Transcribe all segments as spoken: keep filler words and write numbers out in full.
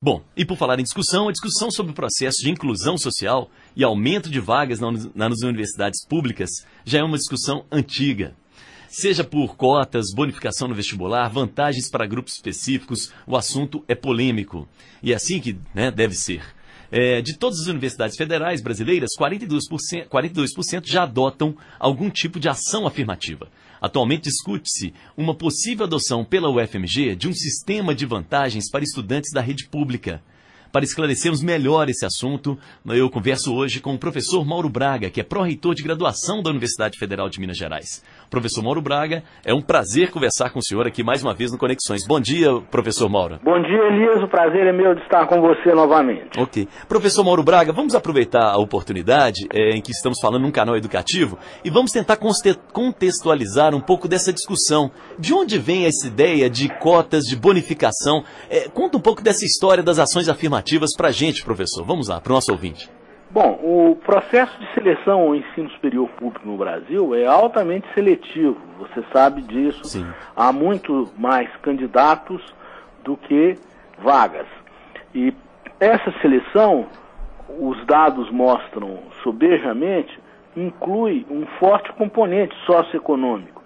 Bom, e por falar em discussão, a discussão sobre o processo de inclusão social e aumento de vagas nas universidades públicas já é uma discussão antiga. Seja por cotas, bonificação no vestibular, vantagens para grupos específicos, o assunto é polêmico. E é assim que, né, deve ser. É, de todas as universidades federais brasileiras, quarenta e dois por cento, quarenta e dois por cento já adotam algum tipo de ação afirmativa. Atualmente discute-se uma possível adoção pela U F M G de um sistema de vantagens para estudantes da rede pública. Para esclarecermos melhor esse assunto, eu converso hoje com o professor Mauro Braga, que é pró-reitor de graduação da Universidade Federal de Minas Gerais. Professor Mauro Braga, é um prazer conversar com o senhor aqui mais uma vez no Conexões. Bom dia, professor Mauro. Bom dia, Elias. O prazer é meu de estar com você novamente. Ok. Professor Mauro Braga, vamos aproveitar a oportunidade é, em que estamos falando num canal educativo e vamos tentar contextualizar um pouco dessa discussão. De onde vem essa ideia de cotas, de bonificação? É, conta um pouco dessa história das ações afirmativas para a gente, professor. Vamos lá, para o nosso ouvinte. Bom, o processo de seleção ao ensino superior público no Brasil é altamente seletivo. Você sabe disso. Sim. Há muito mais candidatos do que vagas. E essa seleção, os dados mostram sobejamente, inclui um forte componente socioeconômico,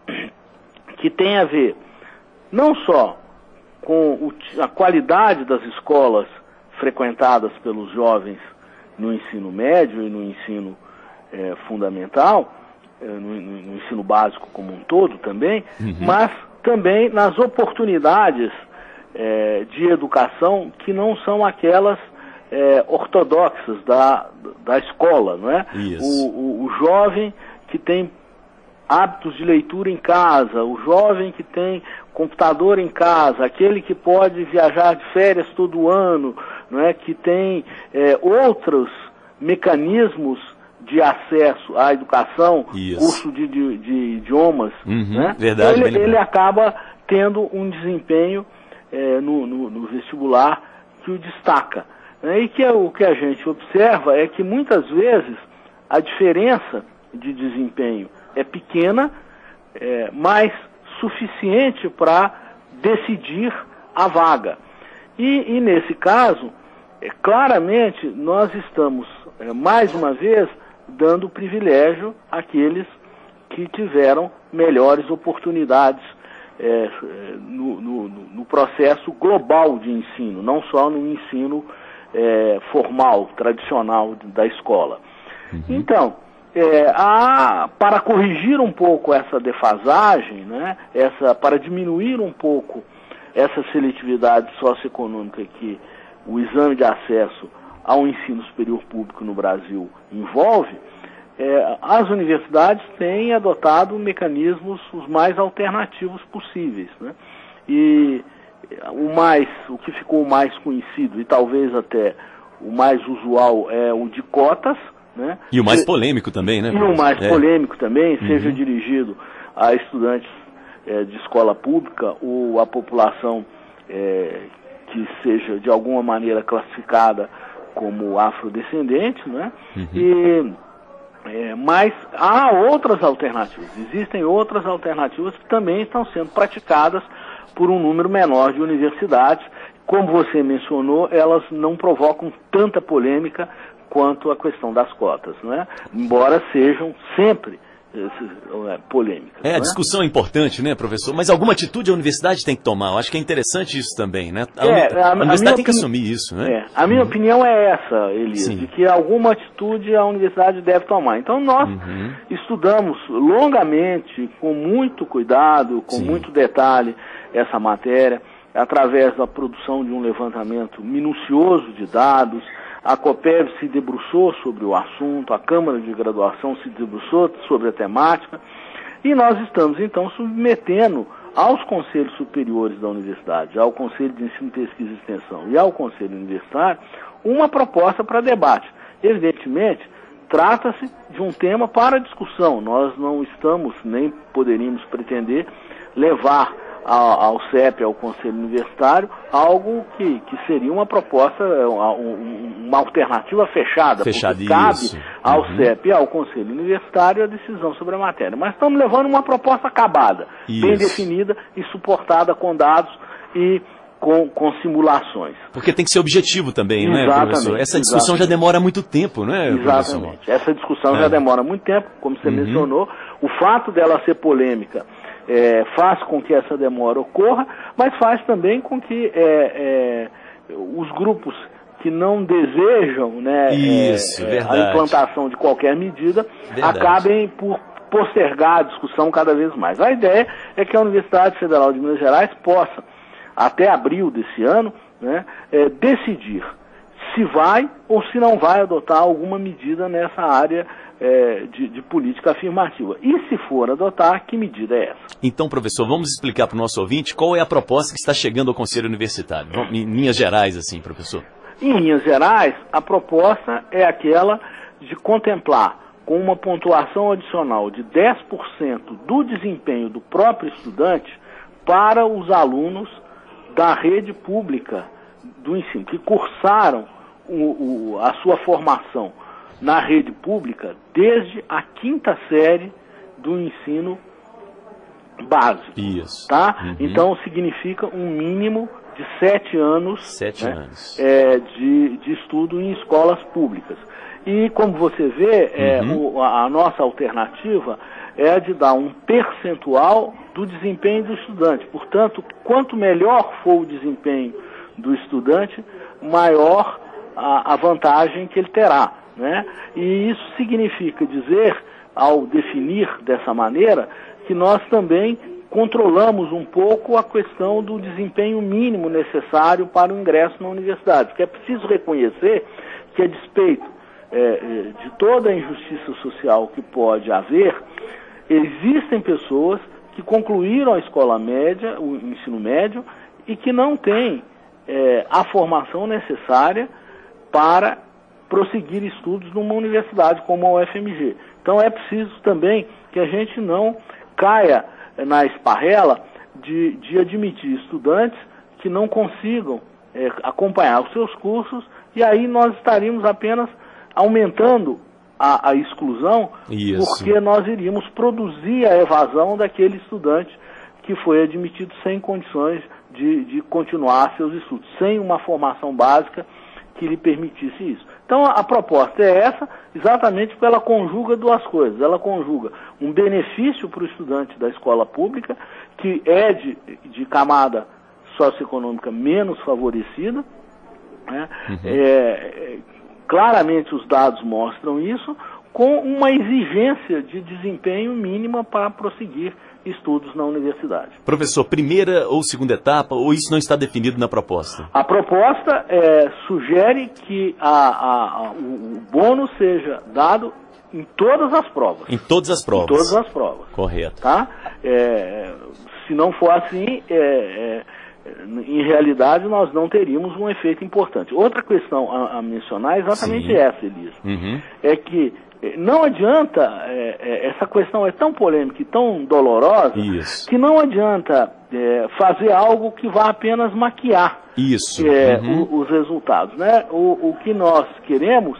que tem a ver não só com a qualidade das escolas frequentadas pelos jovens no ensino médio e no ensino é, fundamental, é, no, no ensino básico como um todo também, uhum. mas também nas oportunidades é, de educação que não são aquelas é, ortodoxas da, da escola, não é? O, o, o jovem que tem hábitos de leitura em casa, o jovem que tem computador em casa, aquele que pode viajar de férias todo ano, não é? Que tem é, outros mecanismos de acesso à educação, Isso. curso de, de, de idiomas, uhum, né? Verdade, ele, ele acaba tendo um desempenho é, no, no, no vestibular que o destaca. Né? E que é, o que a gente observa é que muitas vezes a diferença de desempenho é pequena, é, mas suficiente para decidir a vaga. E, e nesse caso, é, claramente, nós estamos, é, mais uma vez, dando privilégio àqueles que tiveram melhores oportunidades é, no, no, no processo global de ensino, não só no ensino é, formal, tradicional da escola. Uhum. Então, É, há, para corrigir um pouco essa defasagem, né, essa, para diminuir um pouco essa seletividade socioeconômica que o exame de acesso ao ensino superior público no Brasil envolve, é, as universidades têm adotado mecanismos os mais alternativos possíveis, né? E o, mais, o que ficou mais conhecido e talvez até o mais usual é o de cotas, né? E o mais polêmico também, né? E o mais é. polêmico também, uhum. seja dirigido a estudantes é, de escola pública ou a população é, que seja de alguma maneira classificada como afrodescendente, né? Uhum. E, é, mas há outras alternativas, existem outras alternativas que também estão sendo praticadas por um número menor de universidades. Como você mencionou, elas não provocam tanta polêmica quanto a questão das cotas, né? Embora sejam sempre é, polêmicas. É, a né? discussão é importante, né, professor? Mas alguma atitude a universidade tem que tomar. Eu acho que é interessante isso também, né? A, é, a, a universidade a tem que assumir isso, né? É, a minha uhum. opinião é essa, Elias, Sim. de que alguma atitude a universidade deve tomar. Então nós uhum. estudamos longamente, com muito cuidado, com Sim. muito detalhe, essa matéria, através da produção de um levantamento minucioso de dados. A COPEV se debruçou sobre o assunto, a Câmara de Graduação se debruçou sobre a temática, e nós estamos, então, submetendo aos conselhos superiores da universidade, ao Conselho de Ensino, Pesquisa e Extensão e ao Conselho Universitário, uma proposta para debate. Evidentemente, trata-se de um tema para discussão. Nós não estamos, nem poderíamos pretender, levar ao C E P, ao Conselho Universitário, algo que, que seria uma proposta, uma alternativa fechada, porque cabe ao uhum. C E P e ao Conselho Universitário a decisão sobre a matéria. Mas estamos levando uma proposta acabada, Isso. bem definida e suportada com dados e com, com simulações. Porque tem que ser objetivo também, exatamente, né, professor? Essa discussão exatamente. já demora muito tempo, né, Exatamente. Professor? Essa discussão é. já demora muito tempo, como você uhum. mencionou. O fato dela ser polêmica é, faz com que essa demora ocorra, mas faz também com que é, é, os grupos que não desejam, né, Isso, é, a implantação de qualquer medida verdade. acabem por postergar a discussão cada vez mais. A ideia é que a Universidade Federal de Minas Gerais possa, até abril desse ano, né, é, decidir se vai ou se não vai adotar alguma medida nessa área é, de, de política afirmativa. E se for adotar, que medida é essa? Então, professor, vamos explicar para o nosso ouvinte qual é a proposta que está chegando ao Conselho Universitário. Em linhas gerais, assim, professor. Em linhas gerais, a proposta é aquela de contemplar com uma pontuação adicional de dez por cento do desempenho do próprio estudante para os alunos da rede pública do ensino, que cursaram o, o, a sua formação na rede pública desde a quinta série do ensino básico. Isso. Tá? Uhum. Então significa um mínimo de sete anos, sete né, anos. É, de, de estudo em escolas públicas. E como você vê, é, uhum. o, a nossa alternativa é a de dar um percentual do desempenho do estudante. Portanto, quanto melhor for o desempenho do estudante, maior a, a vantagem que ele terá, né? E isso significa dizer, ao definir dessa maneira, que nós também controlamos um pouco a questão do desempenho mínimo necessário para o ingresso na universidade. Porque é preciso reconhecer que, a despeito É, de toda a injustiça social que pode haver, existem pessoas que concluíram a escola média, o ensino médio, e que não têm é, a formação necessária para prosseguir estudos numa universidade como a U F M G. Então é preciso também que a gente não caia na esparrela de, de admitir estudantes que não consigam é, acompanhar os seus cursos, e aí nós estaríamos apenas aumentando a, a exclusão, Isso. porque nós iríamos produzir a evasão daquele estudante que foi admitido sem condições de, de continuar seus estudos, sem uma formação básica que lhe permitisse isso. Então a, a proposta é essa, exatamente porque ela conjuga duas coisas. Ela conjuga um benefício para o estudante da escola pública, que é de, de camada socioeconômica menos favorecida, né? Uhum. É, claramente os dados mostram isso, com uma exigência de desempenho mínima para prosseguir estudos na universidade. Professor, primeira ou segunda etapa, ou isso não está definido na proposta? A proposta é, sugere que a, a, a, o, o bônus seja dado em todas as provas. Em todas as provas? Em todas as provas. Correto. Tá? É, se não for assim, é, é, em realidade nós não teríamos um efeito importante. Outra questão a, a mencionar é exatamente Sim. essa, Elias. Uhum. É que não adianta, é, é, essa questão é tão polêmica e tão dolorosa, Isso. que não adianta é, fazer algo que vá apenas maquiar Isso. É, uhum. o, os resultados, né? O, o que nós queremos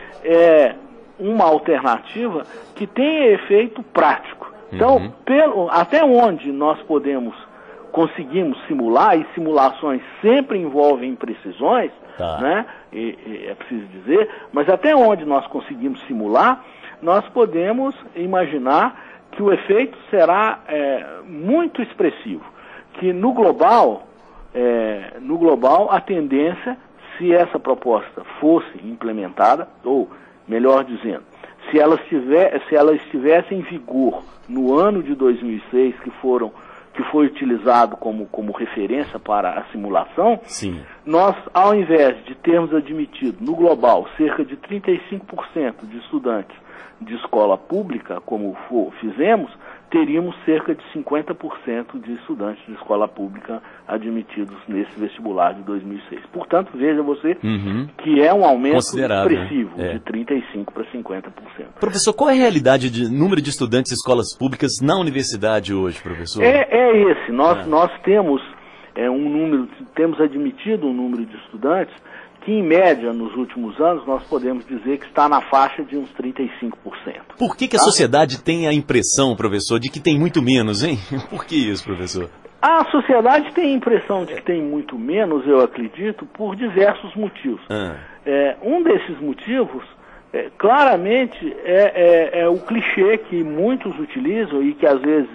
é uma alternativa que tenha efeito prático. Então, uhum. pelo, até onde nós podemos conseguimos simular, e simulações sempre envolvem imprecisões, tá. né? E, e é preciso dizer, mas até onde nós conseguimos simular, nós podemos imaginar que o efeito será é, muito expressivo, que no global, é, no global a tendência, se essa proposta fosse implementada, ou melhor dizendo, se ela, estiver, se ela estivesse em vigor no ano de dois mil e seis, que foram que foi utilizado como, como referência para a simulação, Sim. nós, ao invés de termos admitido no global cerca de trinta e cinco por cento de estudantes de escola pública, como for, fizemos, teríamos cerca de cinquenta por cento de estudantes de escola pública admitidos nesse vestibular de dois mil e seis. Portanto, veja você uhum. que é um aumento Considerável, expressivo, é. de trinta e cinco por cento para cinquenta por cento. Professor, qual é a realidade de número de estudantes de escolas públicas na universidade hoje, professor? É, é esse. Nós, é. nós temos é, um número, temos admitido um número de estudantes que, em média, nos últimos anos, nós podemos dizer que está na faixa de uns trinta e cinco por cento. Por que, que a tá? sociedade tem a impressão, professor, de que tem muito menos, hein? Por que isso, professor? A sociedade tem a impressão de que tem muito menos, eu acredito, por diversos motivos. Ah. É, um desses motivos, é, claramente, é, é, é o clichê que muitos utilizam e que às vezes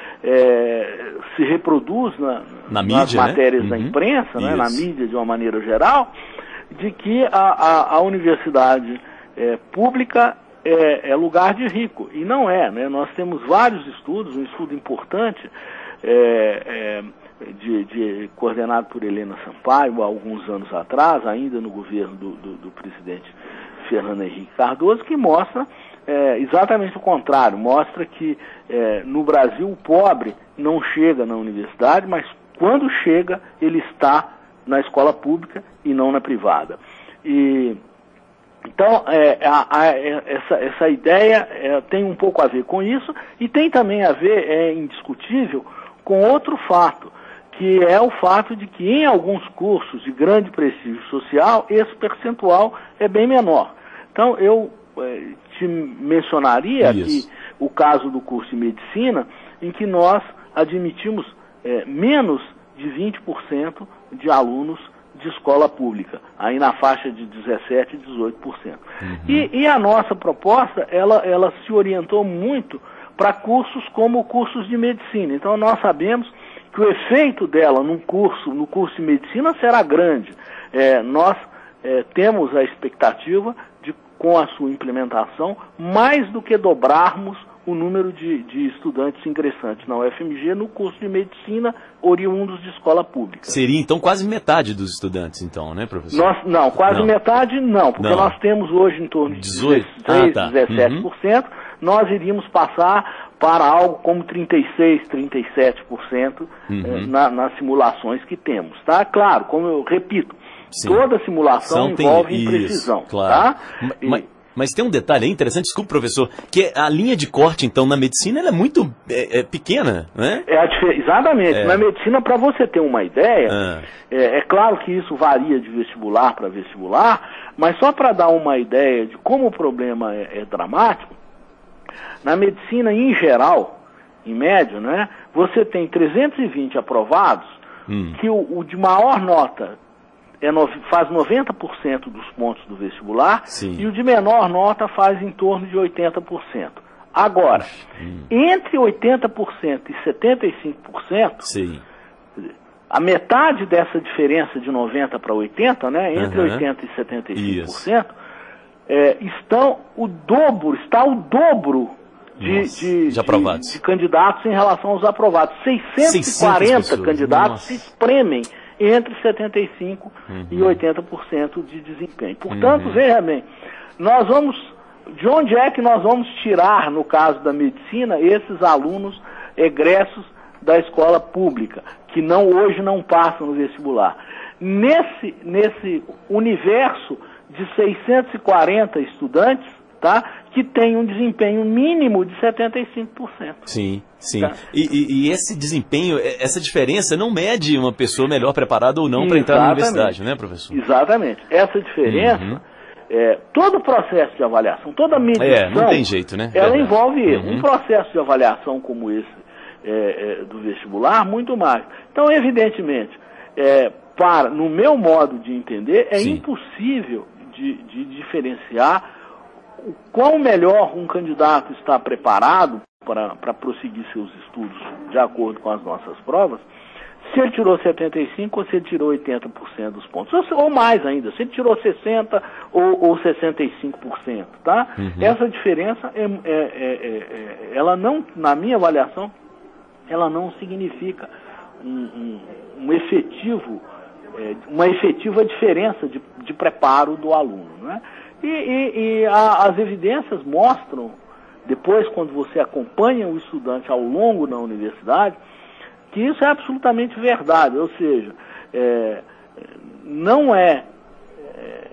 é, se reproduz na, na nas mídia, matérias né? da Uhum. imprensa, né, na mídia de uma maneira geral, de que a, a, a universidade é, pública é, é lugar de rico. E não é, né? Nós temos vários estudos, um estudo importante, É, é, de, de, coordenado por Helena Sampaio, há alguns anos atrás, ainda no governo do, do, do presidente Fernando Henrique Cardoso, que mostra é, exatamente o contrário, mostra que é, no Brasil o pobre não chega na universidade, mas quando chega ele está na escola pública e não na privada. E, então, é, a, a, essa, essa ideia é, tem um pouco a ver com isso e tem também a ver, é indiscutível, com outro fato, que é o fato de que em alguns cursos de grande prestígio social, esse percentual é bem menor. Então, eu eh, te mencionaria aqui o caso do curso de medicina, em que nós admitimos eh, menos de vinte por cento de alunos de escola pública, aí na faixa de dezessete por cento e dezoito por cento. Uhum. E, e a nossa proposta, ela, ela se orientou muito para cursos como cursos de medicina. Então nós sabemos que o efeito dela num curso, no curso de medicina será grande. É, nós é, temos a expectativa de, com a sua implementação, mais do que dobrarmos o número de, de estudantes ingressantes na U F M G no curso de medicina oriundos de escola pública. Seria então quase metade dos estudantes, então, né, professor? Nós, não, quase não. metade não, porque não. Nós temos hoje em torno de dezoito, dezesseis, ah, tá. dezessete por cento. Uhum. Nós iríamos passar para algo como trinta e seis, trinta e sete por cento uhum. eh, na, nas simulações que temos, tá? Claro, como eu repito, Sim. toda simulação São envolve tem... imprecisão, Isso, claro. tá? Mas, e... mas tem um detalhe aí interessante, desculpe, professor, que a linha de corte, então, na medicina, ela é muito é, é pequena, né? É a dif... Exatamente. É. Na medicina, para você ter uma ideia, ah. é, é claro que isso varia de vestibular para vestibular, mas só para dar uma ideia de como o problema é, é dramático, na medicina, em geral, em média, né, você tem trezentos e vinte aprovados, hum. que o, o de maior nota é no, faz noventa por cento dos pontos do vestibular, Sim. e o de menor nota faz em torno de oitenta por cento. Agora, hum. entre oitenta por cento e setenta e cinco por cento, Sim. a metade dessa diferença de noventa para oitenta, né, entre uhum. oitenta e setenta e cinco por cento, é, estão o dobro, está o dobro De, Nossa, de, de, aprovados. De, de candidatos em relação aos aprovados. seiscentos e quarenta candidatos Nossa. se espremem entre setenta e cinco por cento uhum. e oitenta por cento de desempenho. Portanto, uhum. veja bem, nós vamos, de onde é que nós vamos tirar, no caso da medicina, esses alunos egressos da escola pública, que não, hoje não passam no vestibular? Nesse, nesse universo de seiscentos e quarenta estudantes, tá, que tem um desempenho mínimo de setenta e cinco por cento. Sim, sim. Tá? E, e, e esse desempenho, essa diferença não mede uma pessoa melhor preparada ou não para entrar na universidade, né, professor? Exatamente. Essa diferença, uhum. é, todo o processo de avaliação, toda a medição, é, não tem jeito, né? ela Verdade. envolve uhum. um processo de avaliação como esse é, é, do vestibular, muito mais. Então, evidentemente, é, para, no meu modo de entender, é Sim. impossível de, de diferenciar o quão melhor um candidato está preparado para prosseguir seus estudos de acordo com as nossas provas, se ele tirou setenta e cinco por cento ou se ele tirou oitenta por cento dos pontos, ou, ou mais ainda, se ele tirou sessenta por cento ou, ou sessenta e cinco por cento, tá? Uhum. Essa diferença, é, é, é, é, ela não, na minha avaliação, ela não significa um, um, um efetivo, é, uma efetiva diferença de, de preparo do aluno, né? E, e, e a, as evidências mostram, depois quando você acompanha o estudante ao longo da universidade, que isso é absolutamente verdade, ou seja, é, não é, é,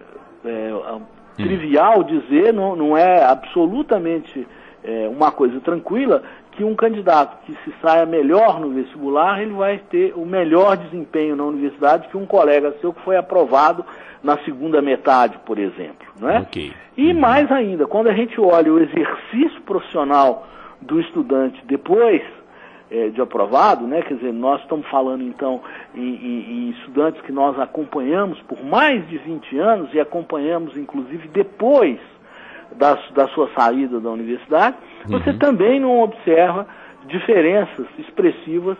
é hum. trivial dizer, não, não é absolutamente é, uma coisa tranquila, que um candidato que se saia melhor no vestibular, ele vai ter o melhor desempenho na universidade que um colega seu que foi aprovado na segunda metade, por exemplo, não é? Okay. E mais ainda, quando a gente olha o exercício profissional do estudante depois é, de aprovado, né? Quer dizer, nós estamos falando então em, em, em estudantes que nós acompanhamos por mais de vinte anos e acompanhamos inclusive depois da, da sua saída da universidade, uhum. Você também não observa diferenças expressivas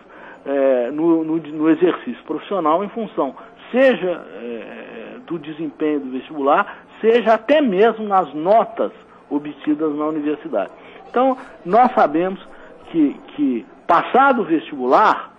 é, no, no, no exercício profissional em função, seja é, do desempenho do vestibular, seja até mesmo nas notas obtidas na universidade. Então, nós sabemos que, que passado o vestibular,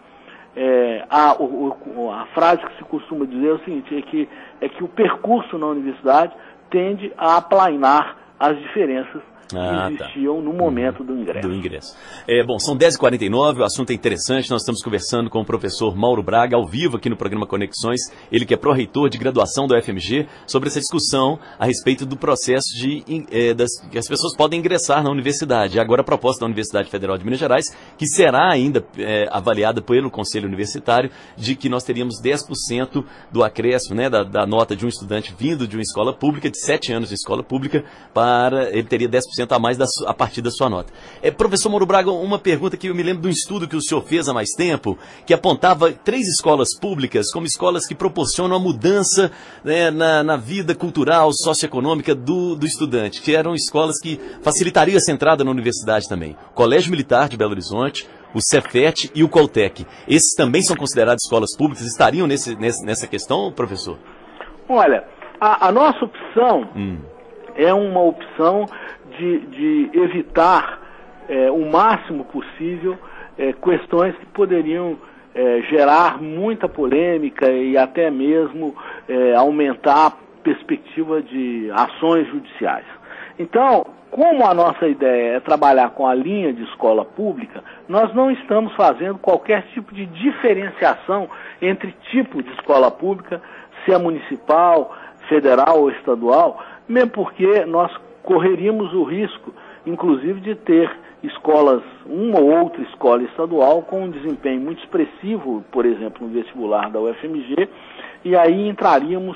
é, a, o, a frase que se costuma dizer é o seguinte, é que, é que o percurso na universidade tende a aplainar as diferenças Ah, que existiam tá. no momento do ingresso. Do ingresso. É, bom, são dez e quarenta e nove, o assunto é interessante, nós estamos conversando com o professor Mauro Braga, ao vivo aqui no programa Conexões, ele que é pró-reitor de graduação da U F M G, sobre essa discussão a respeito do processo de é, das, que as pessoas podem ingressar na universidade. Agora a proposta da Universidade Federal de Minas Gerais, que será ainda é, avaliada pelo Conselho Universitário, de que nós teríamos dez por cento do acréscimo, né, da, da nota de um estudante vindo de uma escola pública, de sete anos de escola pública, para ele teria dez por cento a mais da, a partir da sua nota. É, professor Mauro Braga, uma pergunta que eu me lembro de um estudo que o senhor fez há mais tempo, que apontava três escolas públicas como escolas que proporcionam a mudança, né, na, na vida cultural, socioeconômica do, do estudante, que eram escolas que facilitariam essa entrada na universidade também. O Colégio Militar de Belo Horizonte, o Cefet e o Coltec. Esses também são considerados escolas públicas? Estariam nesse, nesse, nessa questão, professor? Olha, a, a nossa opção hum. é uma opção de, de evitar é, o máximo possível é, questões que poderiam é, gerar muita polêmica e até mesmo é, aumentar a perspectiva de ações judiciais. Então, como a nossa ideia é trabalhar com a linha de escola pública, nós não estamos fazendo qualquer tipo de diferenciação entre tipo de escola pública, se é municipal, federal ou estadual, mesmo porque nós correríamos o risco, inclusive, de ter escolas, uma ou outra escola estadual com um desempenho muito expressivo, por exemplo, no vestibular da U F M G, e aí entraríamos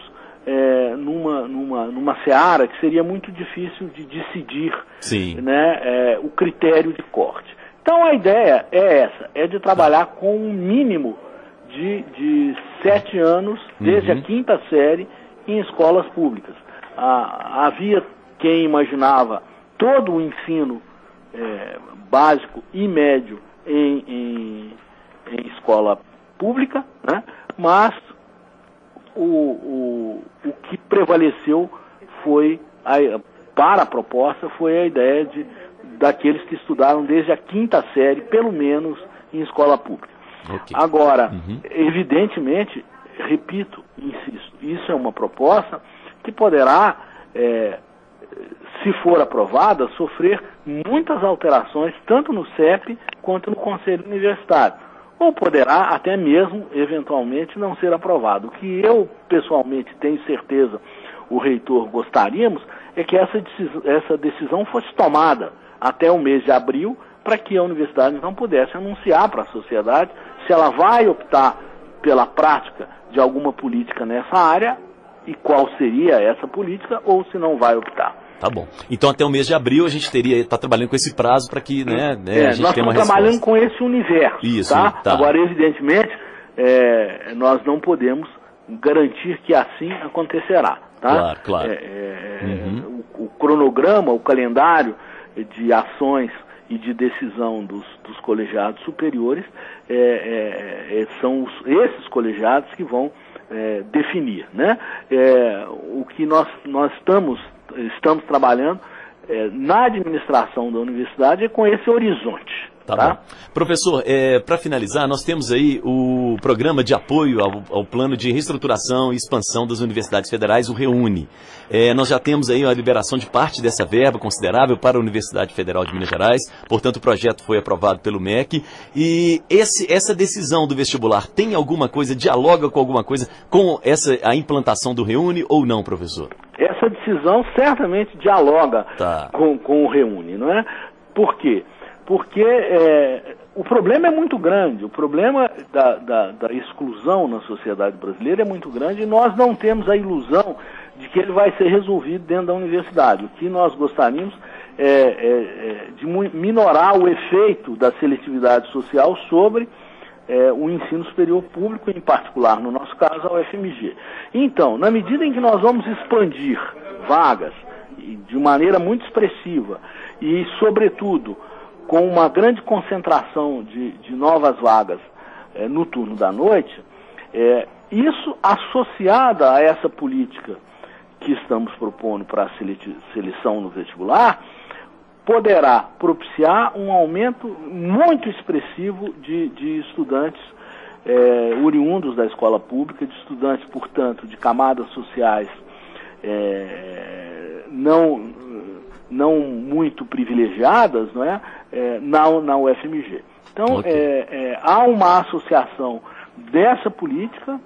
é, numa, numa, numa seara que seria muito difícil de decidir, Sim. né, é, o critério de corte. Então a ideia é essa, é de trabalhar com um mínimo de, de sete anos, desde uhum. a quinta série, em escolas públicas. Ah, havia quem imaginava todo o ensino é, básico e médio em, em, em escola pública, né? Mas o, o, o que prevaleceu foi, a, para a proposta, foi a ideia de, daqueles que estudaram desde a quinta série, pelo menos, em escola pública. Okay. Agora, uhum. evidentemente, repito, insisto, isso é uma proposta que poderá, é, se for aprovada, sofrer muitas alterações, tanto no C E P quanto no Conselho Universitário. Ou poderá até mesmo, eventualmente, não ser aprovado. O que eu, pessoalmente, tenho certeza o reitor gostaríamos, é que essa decisão, essa decisão fosse tomada até o mês de abril, para que a universidade então pudesse anunciar para a sociedade se ela vai optar pela prática de alguma política nessa área e qual seria essa política, ou se não vai optar. Tá bom. Então até o mês de abril a gente teria está trabalhando com esse prazo para que, né, né é, a gente nós tenha uma estamos trabalhando resposta. com esse universo. Isso, tá? tá. Agora, evidentemente, é, nós não podemos garantir que assim acontecerá. Tá? Claro, claro. É, é, uhum. o, o cronograma, o calendário de ações e de decisão dos, dos colegiados superiores é, é, é, são os, esses colegiados que vão é, definir, né? É, o que nós, nós estamos, estamos trabalhando é, na administração da universidade é com esse horizonte. Tá, tá? bom. Professor, é, para finalizar, nós temos aí o programa de apoio ao, ao plano de reestruturação e expansão das universidades federais, o REUNE. É, nós já temos aí a liberação de parte dessa verba considerável para a Universidade Federal de Minas Gerais, portanto o projeto foi aprovado pelo M E C. E esse, essa decisão do vestibular tem alguma coisa, dialoga com alguma coisa com essa, a implantação do REUNE ou não, professor? Essa decisão certamente dialoga tá. com, com o REUNE, não é? Por quê? Porque é, o problema é muito grande, o problema da, da, da exclusão na sociedade brasileira é muito grande e nós não temos a ilusão de que ele vai ser resolvido dentro da universidade. O que nós gostaríamos é, é, de minorar o efeito da seletividade social sobre é, o ensino superior público, em particular, no nosso caso, a U F M G. Então, na medida em que nós vamos expandir vagas de maneira muito expressiva e, sobretudo, com uma grande concentração de, de novas vagas é, no turno da noite, é, isso associada a essa política que estamos propondo para a seleção no vestibular, poderá propiciar um aumento muito expressivo de, de estudantes é, oriundos da escola pública, de estudantes, portanto, de camadas sociais é, não, não muito privilegiadas, não é? É, na, na U F M G. Então, okay. é, é, há uma associação dessa política,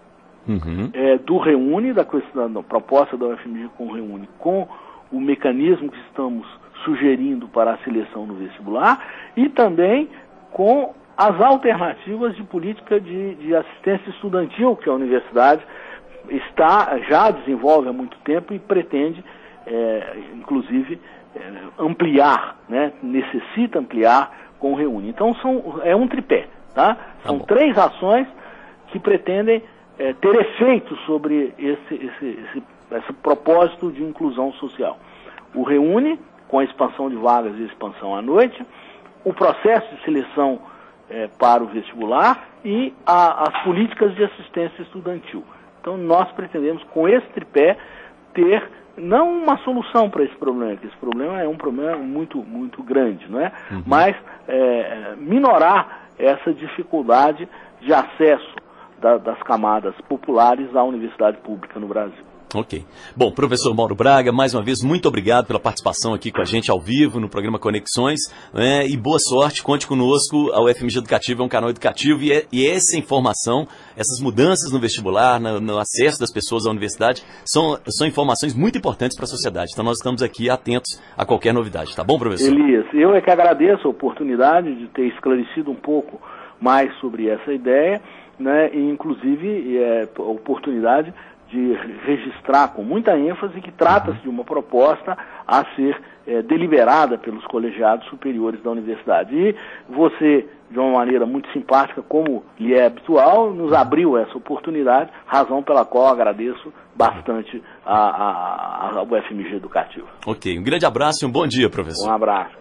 uhum. é, do Reúne, da, questão, da proposta da U F M G com o Reúne, com o mecanismo que estamos sugerindo para a seleção no vestibular, e também com as alternativas de política de, de assistência estudantil que a universidade está, já desenvolve há muito tempo e pretende, é, inclusive, é, ampliar, né? Necessita ampliar com o Reúne. Então são, é um tripé, tá? São tá três ações que pretendem é, ter efeito sobre esse, esse, esse, esse propósito de inclusão social. O Reúne, com a expansão de vagas e expansão à noite, o processo de seleção é, para o vestibular e a, as políticas de assistência estudantil. Então nós pretendemos, com esse tripé, ter não uma solução para esse problema, que esse problema é um problema muito, muito grande, não é? Uhum. Mas é, minorar essa dificuldade de acesso da, das camadas populares à universidade pública no Brasil. Ok. Bom, professor Mauro Braga, mais uma vez, muito obrigado pela participação aqui com a gente ao vivo no programa Conexões, né? E boa sorte, conte conosco. A U F M G Educativa é um canal educativo e, é, e essa informação, essas mudanças no vestibular, no, no acesso das pessoas à universidade, são, são informações muito importantes para a sociedade. Então nós estamos aqui atentos a qualquer novidade, tá bom, professor? Elias, eu é que agradeço a oportunidade de ter esclarecido um pouco mais sobre essa ideia, né? E inclusive é, a oportunidade de registrar com muita ênfase que trata-se de uma proposta a ser é, deliberada pelos colegiados superiores da universidade. E você, de uma maneira muito simpática, como lhe é habitual, nos abriu essa oportunidade, razão pela qual agradeço bastante a, a, a U F M G Educativa. Ok, um grande abraço e um bom dia, professor. Um abraço.